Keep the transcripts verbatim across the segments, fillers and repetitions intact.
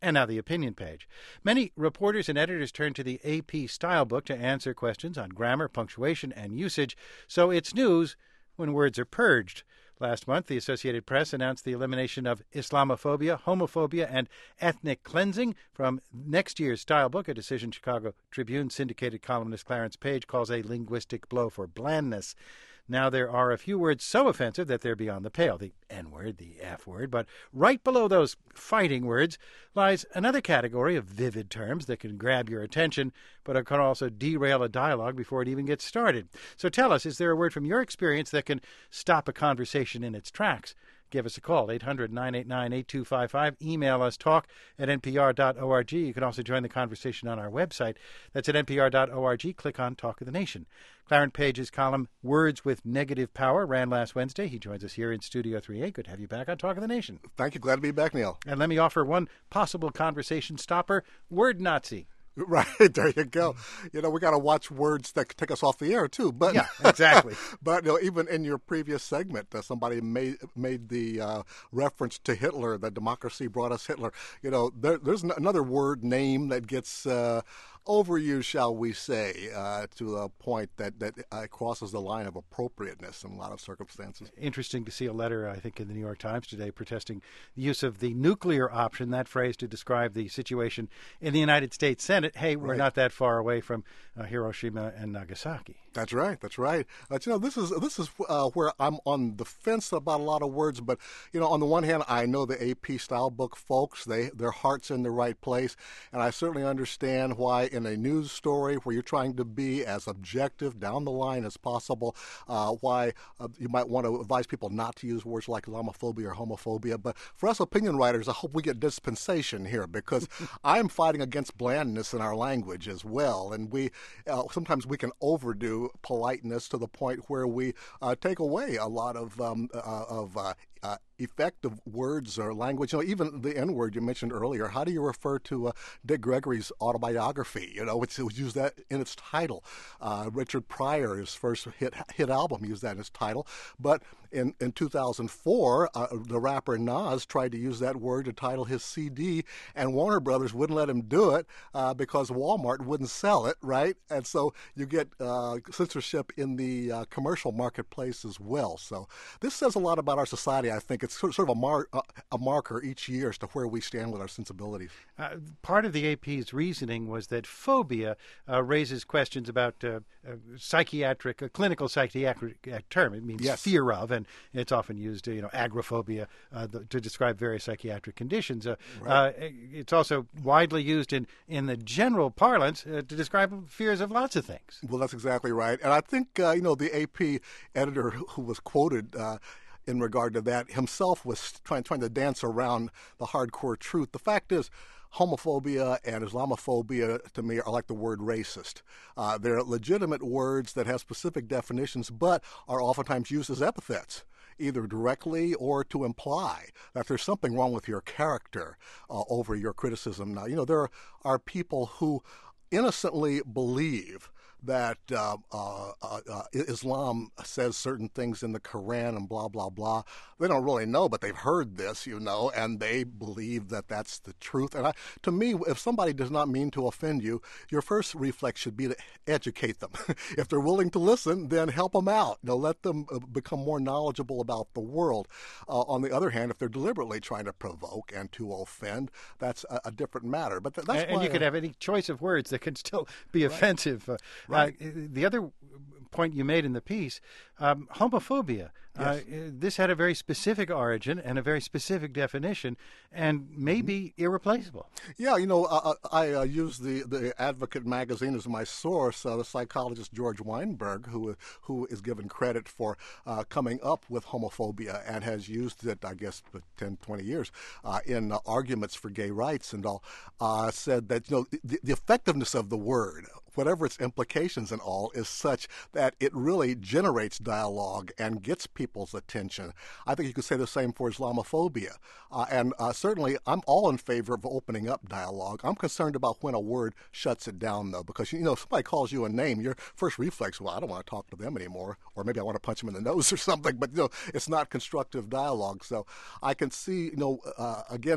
And now the opinion page. Many reporters and editors turn to the A P Style Book to answer questions on grammar, punctuation, and usage, so it's news when words are purged. Last month, the Associated Press announced the elimination of Islamophobia, homophobia, and ethnic cleansing from next year's Style Book, a decision Chicago Tribune syndicated columnist Clarence Page calls a linguistic blow for blandness. Now, there are a few words so offensive that they're beyond the pale, the N-word, the F-word, but right below those fighting words lies another category of vivid terms that can grab your attention, but can also derail a dialogue before it even gets started. So tell us, is there a word from your experience that can stop a conversation in its tracks? Give us a call, eight hundred, nine eight nine, eight two five five. Email us, talk at n p r dot org. You can also join the conversation on our website. That's at n p r dot org. Click on Talk of the Nation. Clarence Page's column, Words with Negative Power, ran last Wednesday. He joins us here in Studio three A. Good to have you back on Talk of the Nation. Thank you. Glad to be back, Neil. And let me offer one possible conversation stopper, word Nazi. Right, there you go. You know, we got to watch words that could take us off the air, too. But yeah, exactly. But you know, even in your previous segment, uh, somebody made made the uh, reference to Hitler, that democracy brought us Hitler. You know, there, there's n- another word, name, that gets uh, overused, shall we say, uh, to a point that, that uh, crosses the line of appropriateness in a lot of circumstances. Interesting to see a letter, I think, in the New York Times today protesting the use of the nuclear option, that phrase to describe the situation in the United States Senate. Hey, we're right. not that far away from uh, Hiroshima and Nagasaki. That's right. That's right. But, you know, this is this is uh, where I'm on the fence about a lot of words. But, you know, on the one hand, I know the A P Style Book folks, they their heart's in the right place. And I certainly understand why in a news story where you're trying to be as objective down the line as possible, uh, why uh, you might want to advise people not to use words like Islamophobia or homophobia. But for us opinion writers, I hope we get dispensation here, because I'm fighting against blandness in our language as well. And we uh, sometimes we can overdo politeness to the point where we uh, take away a lot of um, uh, of uh, uh, effective words or language. You know, even the N-word you mentioned earlier. How do you refer to uh, Dick Gregory's autobiography? You know, which was used that in its title. Uh, Richard Pryor, his first hit hit album, used that in its title. But in in two thousand four, uh, the rapper Nas tried to use that word to title his C D, and Warner Brothers wouldn't let him do it uh, because Walmart wouldn't sell it, right? And so you get uh, censorship in the uh, commercial marketplace as well. So this says a lot about our society. I think it's sort of a, mar- a marker each year as to where we stand with our sensibilities. Uh, part of the A P's reasoning was that phobia uh, raises questions about uh, uh, psychiatric, a clinical psychiatric term. It means yes. fear of, and it's often used, you know, agoraphobia uh, the, to describe various psychiatric conditions. Uh, right. uh, it's also widely used in, in the general parlance uh, to describe fears of lots of things. Well, that's exactly right. And I think, uh, you know, the A P editor who was quoted uh, in regard to that himself was trying trying to dance around the hardcore truth. The fact is, homophobia and Islamophobia, to me, are like the word racist. Uh, they're legitimate words that have specific definitions, but are oftentimes used as epithets, either directly or to imply that there's something wrong with your character uh, over your criticism. Now, you know, there are people who innocently believe that uh, uh, uh, Islam says certain things in the Quran and blah, blah, blah. They don't really know, but they've heard this, you know, and they believe that that's the truth. And I, to me, if somebody does not mean to offend you, your first reflex should be to educate them. If they're willing to listen, then help them out. You know, let them become more knowledgeable about the world. Uh, on the other hand, if they're deliberately trying to provoke and to offend, that's a, a different matter. But th- that's and, and why you could I, have any choice of words that can still be right. offensive. Uh, Right. Uh, the other point you made in the piece, um, homophobia. Yes. Uh, this had a very specific origin and a very specific definition, and maybe irreplaceable. Yeah, you know, uh, I uh, use the, the Advocate magazine as my source. Uh, the psychologist George Weinberg, who who is given credit for uh, coming up with homophobia and has used it, I guess, for ten, twenty years uh, in uh, arguments for gay rights and all, uh, said that, you know, the, the effectiveness of the word, whatever its implications and all, is such that it really generates dialogue and gets people's attention. I think you could say the same for Islamophobia. Uh, and uh, certainly, I'm all in favor of opening up dialogue. I'm concerned about when a word shuts it down, though, because, you know, if somebody calls you a name, your first reflex, well, I don't want to talk to them anymore, or maybe I want to punch them in the nose or something, but, you know, it's not constructive dialogue. So I can see, you know, uh, again,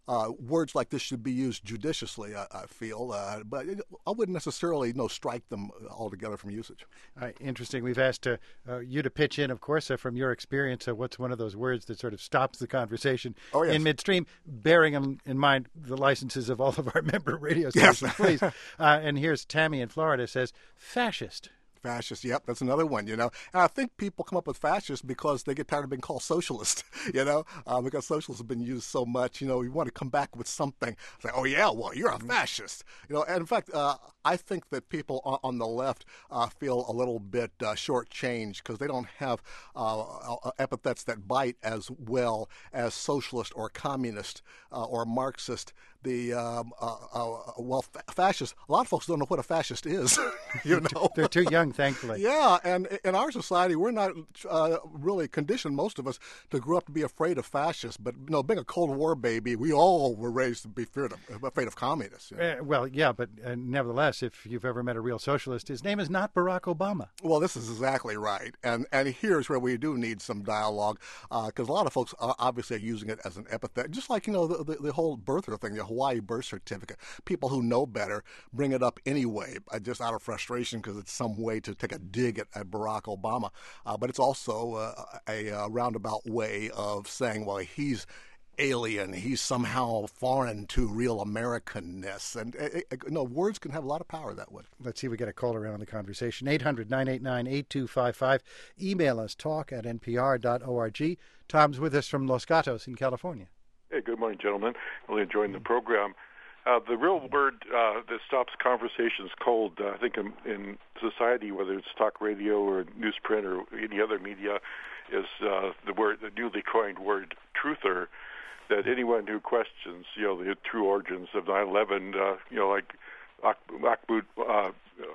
Uh, words like this should be used judiciously, I, I feel, uh, but I wouldn't necessarily you know, strike them altogether from usage. Uh, interesting. We've asked uh, uh, you to pitch in, of course, uh, from your experience. Uh, what's one of those words that sort of stops the conversation oh, yes. in midstream, bearing in, in mind the licenses of all of our member radio stations, yes. please. Uh, and here's Tammy in Florida says, fascist. Fascist, yep, that's another one, you know. And I think people come up with fascist because they get tired of being called socialist, you know, uh, because socialists have been used so much, you know, you want to come back with something. It's like, oh, yeah, well, you're a fascist. You know, and in fact, uh, I think that people on, on the left uh, feel a little bit uh, shortchanged because they don't have uh, epithets that bite as well as socialist or communist uh, or Marxist. The um, uh, uh, well, fa- fascist. A lot of folks don't know what a fascist is. You know, they're too young, thankfully. Yeah, and in our society, we're not uh, really conditioned, most of us, to grow up to be afraid of fascists. But you know, being a Cold War baby, we all were raised to be feared of, afraid of communists. You know? uh, well, yeah, but uh, nevertheless, if you've ever met a real socialist, his name is not Barack Obama. Well, this is exactly right, and and here's where we do need some dialogue, because uh, a lot of folks are obviously are using it as an epithet, just like you know the the, the whole birther thing, the Hawaii birth certificate. People who know better bring it up anyway, uh, just out of frustration because it's some way to take a dig at, at Barack Obama. Uh, but it's also uh, a, a roundabout way of saying, well, he's alien, he's somehow foreign to real Americanness. And uh, uh, no, words can have a lot of power that way. Let's see if we get a caller around the conversation. eight hundred, nine eight nine, eight two five five. Email us, talk at n p r dot org. Tom's with us from Los Gatos in California. Hey, good morning, gentlemen. Really enjoying the program. Uh, the real word uh, that stops conversations cold, uh, I think, in, in society, whether it's talk radio or newsprint or any other media, is uh, the word, the newly coined word, truther. That anyone who questions, you know, the true origins of nine eleven, uh, you know, like Ahmadinejad, uh,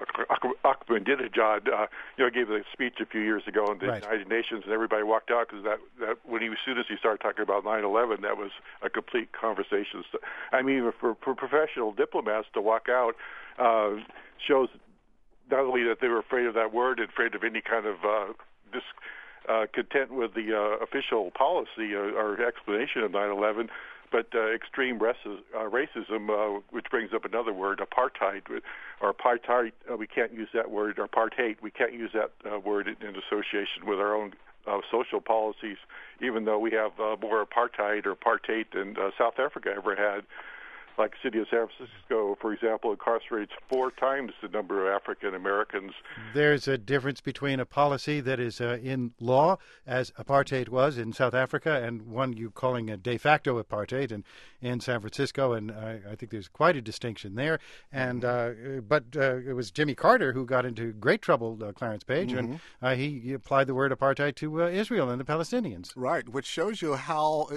Ahmadinejad, uh, you know, gave a speech a few years ago in the right. United Nations, and everybody walked out because that, that when he, as soon as he started talking about nine eleven, that was a complete conversation. I mean, for, for professional diplomats to walk out uh, shows not only that they were afraid of that word and afraid of any kind of uh, dis. Uh, content with the uh, official policy uh, or explanation of nine eleven, but uh, extreme racism, uh, racism uh, which brings up another word, apartheid, or apartheid, uh, we can't use that word, or apartheid, we can't use that uh, word in, in association with our own uh, social policies, even though we have uh, more apartheid or apartheid than uh, South Africa ever had. Like the city of San Francisco, for example, incarcerates four times the number of African Americans. There's a difference between a policy that is uh, in law, as apartheid was in South Africa, and one you're calling a de facto apartheid in, in San Francisco, and I, I think there's quite a distinction there. And uh, but uh, it was Jimmy Carter who got into great trouble, uh, Clarence Page, mm-hmm. and uh, he, he applied the word apartheid to uh, Israel and the Palestinians. Right, which shows you how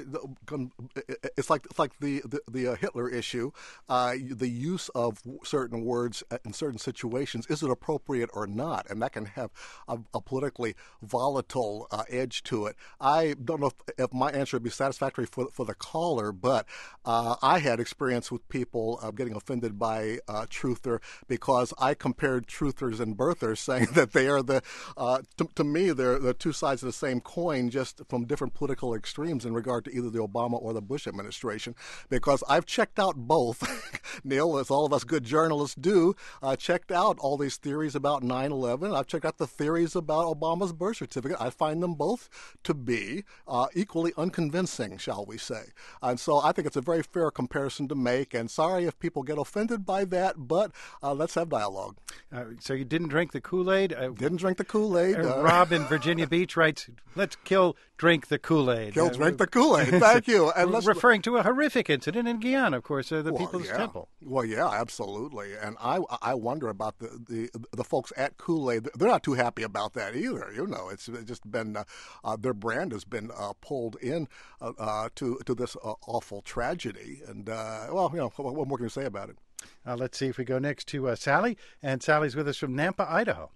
it's like it's like the the, the uh, Hitler issue. Uh, the use of certain words in certain situations, is it appropriate or not? And that can have a, a politically volatile uh, edge to it. I don't know if, if my answer would be satisfactory for for the caller, but uh, I had experience with people uh, getting offended by uh, truther because I compared truthers and birthers, saying that they are the, uh, to, to me, they're the two sides of the same coin, just from different political extremes in regard to either the Obama or the Bush administration, because I've checked out both, Neil, as all of us good journalists do, uh, checked out all these theories about nine eleven. I've checked out the theories about Obama's birth certificate. I find them both to be uh, equally unconvincing, shall we say. And so I think it's a very fair comparison to make, and sorry if people get offended by that, but uh, let's have dialogue. Uh, so you didn't drink the Kool-Aid? Uh, didn't drink the Kool-Aid. Uh, Rob in Virginia Beach writes, let's kill, drink the Kool-Aid. Kill, uh, drink the Kool-Aid. Thank you. And let's, referring to a horrific incident in Guyana, of course, uh, the well, People's yeah. Temple. Well, yeah, absolutely. And I, I wonder about the, the, the folks at Kool-Aid. They're not too happy about that either. You know, it's just been, uh, uh, their brand has been uh, pulled in uh, uh, to, to this uh, awful tragedy. And, uh, well, you know, what, what more can you say about it? Uh, let's see if we go next to uh, Sally. And Sally's with us from Nampa, Idaho.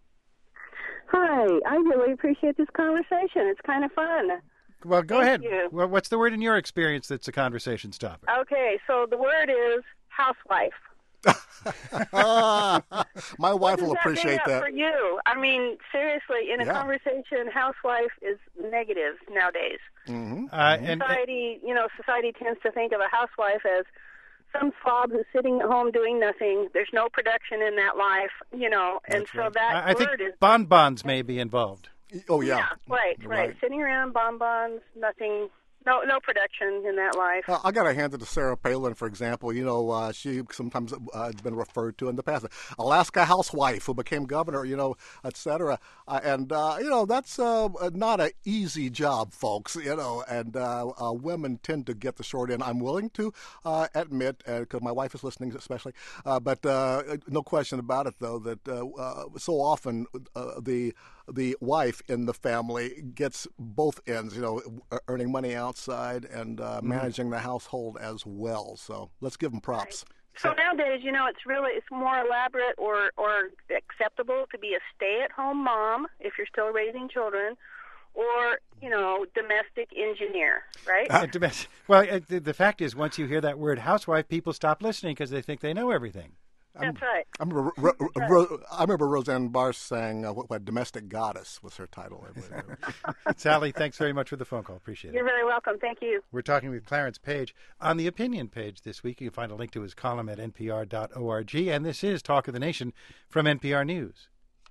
Hi. I really appreciate this conversation. It's kind of fun. Well, go Thank ahead. You. Well, what's the word in your experience that's a conversation stopper? Okay, so the word is housewife. My wife What will does that appreciate bring up that. for you? I mean, seriously, in a Yeah. conversation, housewife is negative nowadays. Mm-hmm. Uh, and, Society, you know, society tends to think of a housewife as some slob who's sitting at home doing nothing. There's no production in that life, you know, and That's so right. that I I think word is bonbons may be involved. Oh, yeah. right, right, Right. Sitting around, bonbons, nothing, no, no production in that life. Uh, I got to hand it to Sarah Palin, for example. You know, uh, she sometimes uh, has been referred to in the past, Alaska housewife who became governor, you know, et cetera. Uh, and, uh, you know, that's uh, not an easy job, folks, you know, and uh, uh, women tend to get the short end. I'm willing to uh, admit, because my wife is listening especially, uh, but uh, no question about it, though, that uh, uh, so often uh, the the wife in the family gets both ends, you know, earning money outside and uh, Mm-hmm. managing the household as well. So let's give them props. So nowadays, you know, it's really it's more elaborate or or acceptable to be a stay-at-home mom if you're still raising children, or you know, domestic engineer, right? Uh, domestic- well, uh, the, the fact is, once you hear that word housewife, people stop listening because they think they know everything. That's right. I remember, Ro- Ro- Ro- I remember Roseanne Barr saying, uh, what, what, Domestic Goddess was her title. Sally, thanks very much for the phone call. Appreciate it. You're very welcome. Thank you. We're talking with Clarence Page on the opinion page this week. You can find a link to his column at N P R dot org. And this is Talk of the Nation from N P R News.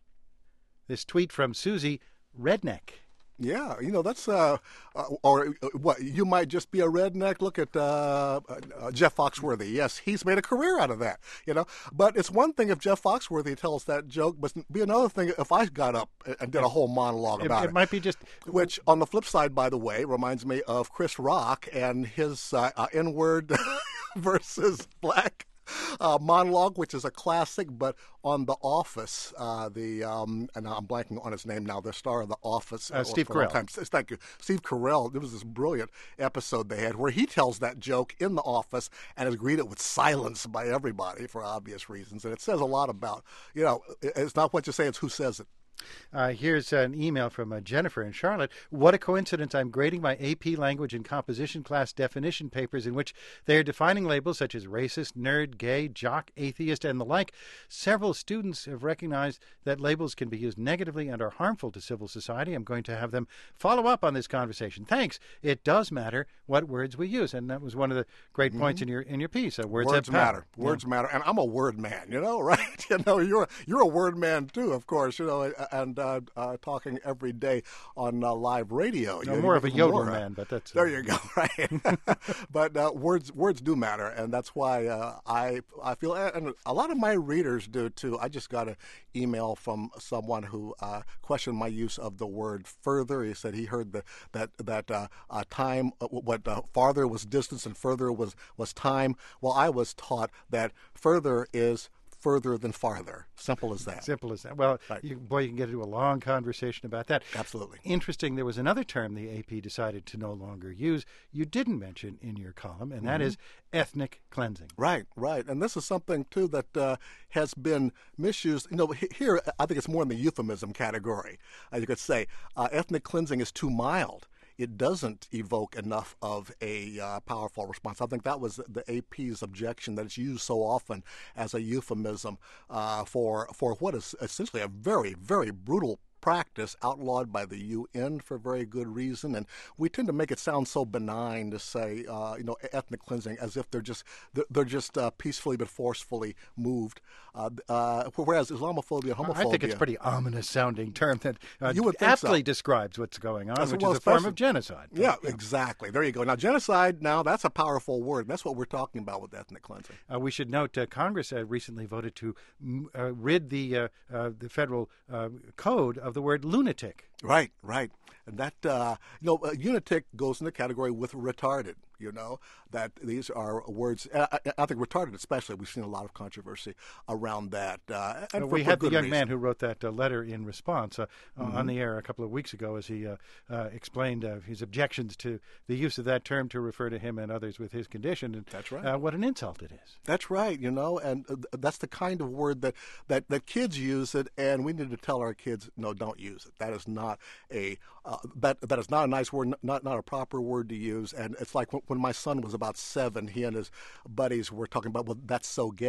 This tweet from Susie Redneck. Yeah, you know, that's, uh, uh, or uh, what, you might just be a redneck. Look at uh, uh, Jeff Foxworthy. Yes, he's made a career out of that, you know. But it's one thing if Jeff Foxworthy tells that joke, but it'd be another thing if I got up and did a whole monologue It, about it it. might be just Which, on the flip side, by the way, reminds me of Chris Rock and his uh, uh, N-word versus black uh, monologue, which is a classic. But on The Office, uh, the um, and I'm blanking on his name now, the star of The Office, Uh, Steve for a long Carell. time. Thank you, Steve Carell. There was this brilliant episode they had where he tells that joke in the office and is greeted with silence by everybody for obvious reasons, and it says a lot about, you know, it's not what you say, it's who says it. Uh, here's an email from uh, Jennifer in Charlotte. What a coincidence. I'm grading my A P language and composition class definition papers in which they are defining labels such as racist, nerd, gay, jock, atheist, and the like. Several students have recognized that labels can be used negatively and are harmful to civil society. I'm going to have them follow up on this conversation. Thanks. It does matter what words we use. And that was one of the great points in your in your piece. Uh, words, Words have power. matter. Words matter, and I'm a word man. You know, right? You know, you're you're a word man too, of course. You know, and uh, uh, talking every day on uh, live radio. No, You- more you of a get yodel more, uh, man, but that's... There you go. Right. But uh, words words do matter, and that's why uh, I I feel, and a lot of my readers do too. I just got an email from someone who uh, questioned my use of the word further. He said he heard the, that that uh, uh, time, uh, what uh, farther was distance and further was was time. Well, I was taught that further is further than farther. Simple as that. Simple as that. Well, Right. you, boy, you can get into a long conversation about that. Absolutely. Interesting, there was another term the A P decided to no longer use. You didn't mention in your column, and that is ethnic cleansing. Right, right. And this is something, too, that uh, has been misused. You know, he- here, I think it's more in the euphemism category. Uh, you could say uh, ethnic cleansing is too mild. It doesn't evoke enough of a uh, powerful response. I think that was the A P's objection, that it's used so often as a euphemism uh, for for what is essentially a very, very brutal practice outlawed by the U N for very good reason. And we tend to make it sound so benign to say, uh, you know, ethnic cleansing, as if they're just they're, they're just uh, peacefully but forcefully moved. Uh, uh, whereas Islamophobia, homophobia, I think it's a pretty ominous sounding term that uh, You would think aptly so. describes what's going on, As which well, is a form especially- of genocide. Yeah, exactly. There you go. Now, genocide, now that's a powerful word. That's what we're talking about with ethnic cleansing. Uh, we should note uh, Congress uh, recently voted to mm, uh, rid the uh, uh, the federal uh, code of the word lunatic. Right, right. And that, uh, you know, uh, unitic goes in the category with retarded, you know, that these are words, I, I I think retarded especially, we've seen a lot of controversy around that. Uh, and Uh, for, we for had the good young reason. man who wrote that uh, letter in response uh, Mm-hmm. on the air a couple of weeks ago as he uh, uh, explained uh, his objections to the use of that term to refer to him and others with his condition. And, That's right. Uh, what an insult it is. That's right, you know, and uh, that's the kind of word that, that, that kids use it, and we need to tell our kids, no, don't use it. That is not a uh, that that is not a nice word, not not a proper word to use. And it's like when, when my son was about seven, he and his buddies were talking about, well, that's so gay.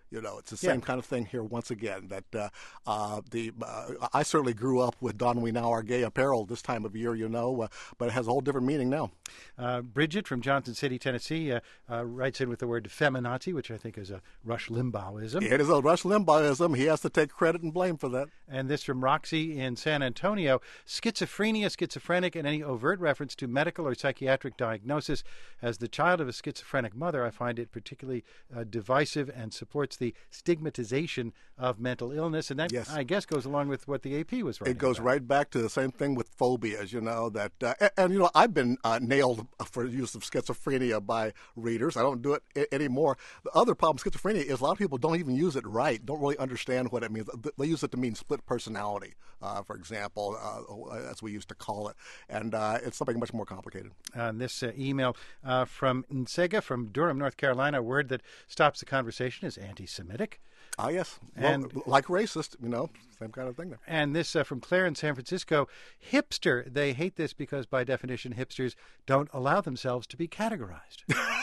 You know, it's the Yeah. same kind of thing here once again. That uh, uh, the uh, I certainly grew up with Don We Now Our Gay Apparel this time of year, you know, uh, but it has a whole different meaning now. Uh, Bridget from Johnson City, Tennessee, uh, uh, writes in with the word feminazi, which I think is a Rush Limbauism. It is a Rush Limbauism. He has to take credit and blame for that. And this from Roxy in San Antonio. Schizophrenia, schizophrenic, and any overt reference to medical or psychiatric diagnosis. As the child of a schizophrenic mother, I find it particularly uh, divisive and supports the stigmatization of mental illness. And that, Yes. I guess, goes along with what the A P was writing It goes about. right back to the same thing with phobias, you know, that, uh, and, and, you know, I've been uh, nailed for use of schizophrenia by readers. I don't do it I- anymore. The other problem with schizophrenia is a lot of people don't even use it right, don't really understand what it means. They use it to mean split personality, uh, for example, uh, as we used to call it. And uh, it's something much more complicated. On this uh, email uh, from Nsega from Durham, North Carolina, a word that stops the conversation is anti-Semitic. Ah, yes. Well, And- like racist, you know, same kind of thing there. And this uh, from Claire in San Francisco. Hipster, they hate this because by definition hipsters don't allow themselves to be categorized.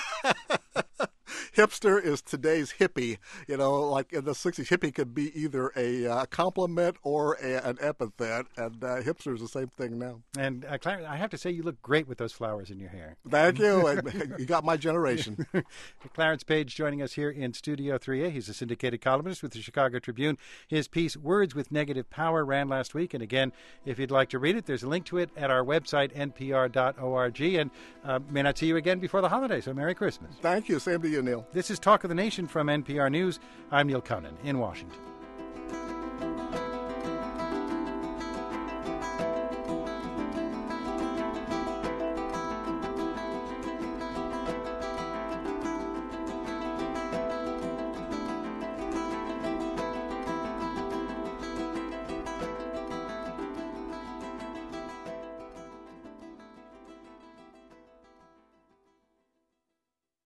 Hipster is today's hippie. You know, like in the sixties, hippie could be either a uh, compliment or a, an epithet, and uh, hipster is the same thing now. And uh, Claire, I have to say you look great with those flowers in your hair. Thank you. And you got my generation. Clarence Page joining us here in Studio three A. He's a syndicated columnist with the Chicago Tribune. His piece, Words with Negative Power, ran last week. And again, if you'd like to read it, there's a link to it at our website, N P R dot org. And uh, may not see you again before the holidays, so Merry Christmas. Thank you. Same to you, Neil. This is Talk of the Nation from N P R News. I'm Neil Conan in Washington.